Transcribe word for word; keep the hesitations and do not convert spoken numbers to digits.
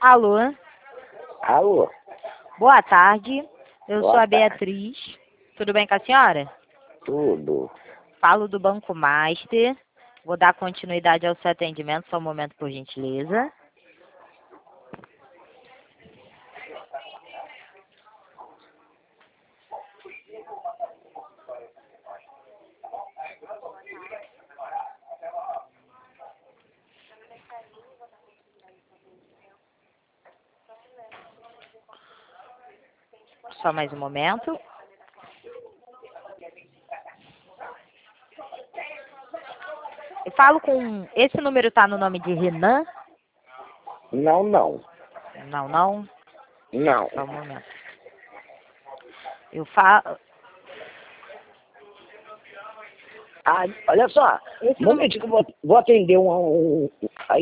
Alô, Alô? boa tarde. Eu Boa sou a tarde. Beatriz. Tudo bem com a senhora? Tudo. Falo do Banco Master. Vou dar continuidade ao seu atendimento, só um momento, por gentileza. Só mais um momento. Eu falo com... Esse número tá no nome de Renan? Não, não. Não, não. Não. Só um momento. Eu falo... Ah, olha só. Esse Um momentinho que eu vou, vou atender um, um,